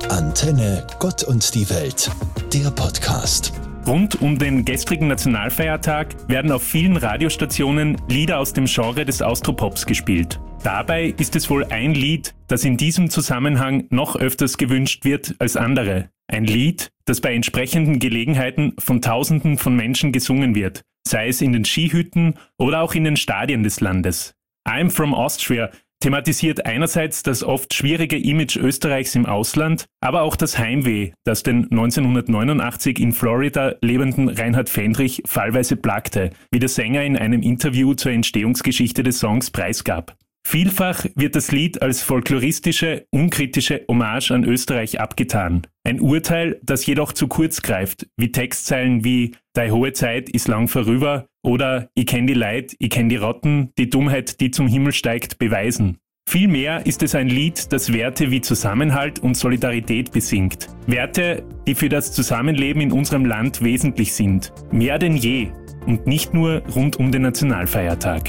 Antenne Gott und die Welt, der Podcast. Rund um den gestrigen Nationalfeiertag werden auf vielen Radiostationen Lieder aus dem Genre des Austropops gespielt. Dabei ist es wohl ein Lied, das in diesem Zusammenhang noch öfters gewünscht wird als andere. Ein Lied, das bei entsprechenden Gelegenheiten von Tausenden von Menschen gesungen wird, sei es in den Skihütten oder auch in den Stadien des Landes. I'm from Austria thematisiert einerseits das oft schwierige Image Österreichs im Ausland, aber auch das Heimweh, das den 1989 in Florida lebenden Reinhard Fendrich fallweise plagte, wie der Sänger in einem Interview zur Entstehungsgeschichte des Songs preisgab. Vielfach wird das Lied als folkloristische, unkritische Hommage an Österreich abgetan. Ein Urteil, das jedoch zu kurz greift, wie Textzeilen wie „Dei hohe Zeit ist lang vorüber" oder „Ich kenn die Leid, ich kenn die Rotten, die Dummheit, die zum Himmel steigt, beweisen". Vielmehr ist es ein Lied, das Werte wie Zusammenhalt und Solidarität besingt. Werte, die für das Zusammenleben in unserem Land wesentlich sind. Mehr denn je und nicht nur rund um den Nationalfeiertag.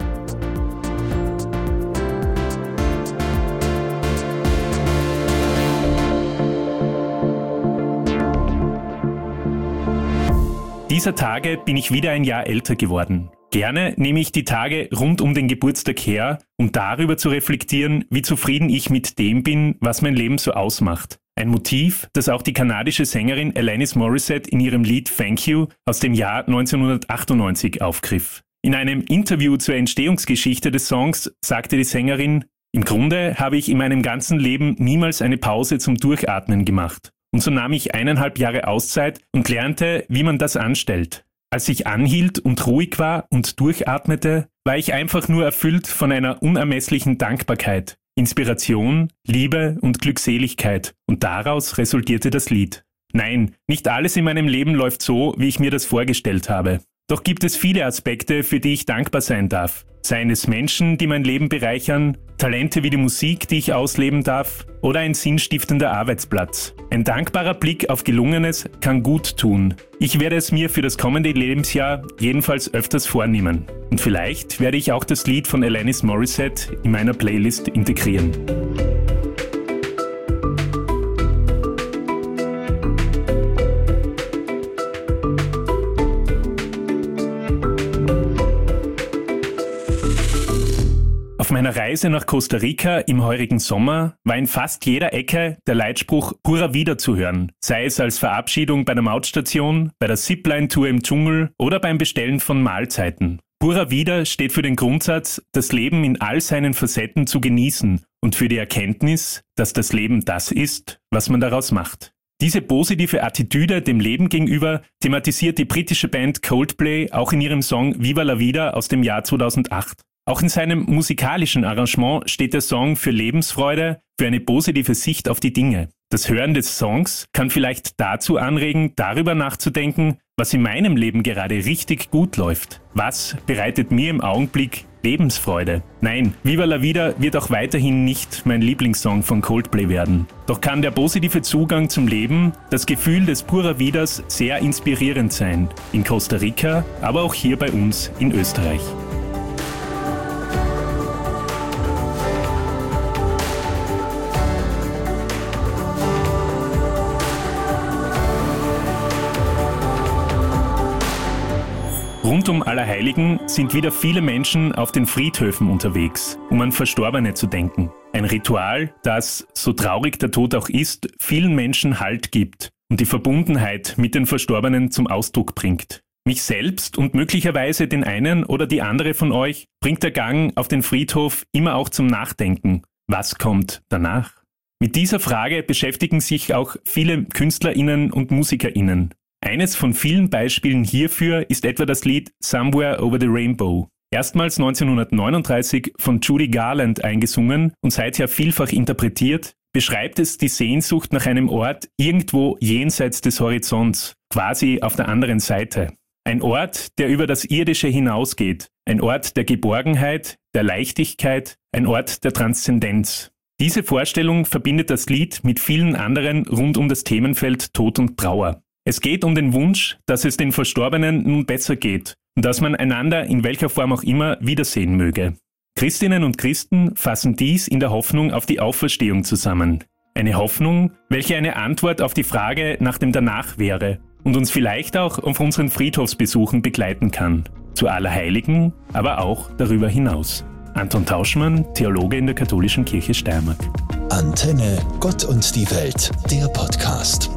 Dieser Tage bin ich wieder ein Jahr älter geworden. Gerne nehme ich die Tage rund um den Geburtstag her, um darüber zu reflektieren, wie zufrieden ich mit dem bin, was mein Leben so ausmacht. Ein Motiv, das auch die kanadische Sängerin Alanis Morissette in ihrem Lied Thank You aus dem Jahr 1998 aufgriff. In einem Interview zur Entstehungsgeschichte des Songs sagte die Sängerin: „Im Grunde habe ich in meinem ganzen Leben niemals eine Pause zum Durchatmen gemacht. Und so nahm ich 1,5 Jahre Auszeit und lernte, wie man das anstellt. Als ich anhielt und ruhig war und durchatmete, war ich einfach nur erfüllt von einer unermesslichen Dankbarkeit, Inspiration, Liebe und Glückseligkeit. Und daraus resultierte das Lied. Nein, nicht alles in meinem Leben läuft so, wie ich mir das vorgestellt habe. Doch gibt es viele Aspekte, für die ich dankbar sein darf. Seien es Menschen, die mein Leben bereichern, Talente wie die Musik, die ich ausleben darf, oder ein sinnstiftender Arbeitsplatz. Ein dankbarer Blick auf Gelungenes kann gut tun. Ich werde es mir für das kommende Lebensjahr jedenfalls öfters vornehmen. Und vielleicht werde ich auch das Lied von Alanis Morissette in meiner Playlist integrieren. Auf meiner Reise nach Costa Rica im heurigen Sommer war in fast jeder Ecke der Leitspruch Pura Vida zu hören, sei es als Verabschiedung bei der Mautstation, bei der Zipline-Tour im Dschungel oder beim Bestellen von Mahlzeiten. Pura Vida steht für den Grundsatz, das Leben in all seinen Facetten zu genießen und für die Erkenntnis, dass das Leben das ist, was man daraus macht. Diese positive Attitüde dem Leben gegenüber thematisiert die britische Band Coldplay auch in ihrem Song Viva la Vida aus dem Jahr 2008. Auch in seinem musikalischen Arrangement steht der Song für Lebensfreude, für eine positive Sicht auf die Dinge. Das Hören des Songs kann vielleicht dazu anregen, darüber nachzudenken, was in meinem Leben gerade richtig gut läuft. Was bereitet mir im Augenblick Lebensfreude? Nein, Viva la Vida wird auch weiterhin nicht mein Lieblingssong von Coldplay werden. Doch kann der positive Zugang zum Leben, das Gefühl des Pura Vidas sehr inspirierend sein. In Costa Rica, aber auch hier bei uns in Österreich. Rund um Allerheiligen sind wieder viele Menschen auf den Friedhöfen unterwegs, um an Verstorbene zu denken. Ein Ritual, das, so traurig der Tod auch ist, vielen Menschen Halt gibt und die Verbundenheit mit den Verstorbenen zum Ausdruck bringt. Mich selbst und möglicherweise den einen oder die andere von euch bringt der Gang auf den Friedhof immer auch zum Nachdenken. Was kommt danach? Mit dieser Frage beschäftigen sich auch viele KünstlerInnen und MusikerInnen. Eines von vielen Beispielen hierfür ist etwa das Lied Somewhere Over the Rainbow. Erstmals 1939 von Judy Garland eingesungen und seither vielfach interpretiert, beschreibt es die Sehnsucht nach einem Ort irgendwo jenseits des Horizonts, quasi auf der anderen Seite. Ein Ort, der über das Irdische hinausgeht, ein Ort der Geborgenheit, der Leichtigkeit, ein Ort der Transzendenz. Diese Vorstellung verbindet das Lied mit vielen anderen rund um das Themenfeld Tod und Trauer. Es geht um den Wunsch, dass es den Verstorbenen nun besser geht und dass man einander in welcher Form auch immer wiedersehen möge. Christinnen und Christen fassen dies in der Hoffnung auf die Auferstehung zusammen. Eine Hoffnung, welche eine Antwort auf die Frage nach dem Danach wäre und uns vielleicht auch auf unseren Friedhofsbesuchen begleiten kann. Zu Allerheiligen, aber auch darüber hinaus. Anton Tauschmann, Theologe in der Katholischen Kirche Steiermark. Antenne Gott und die Welt, der Podcast.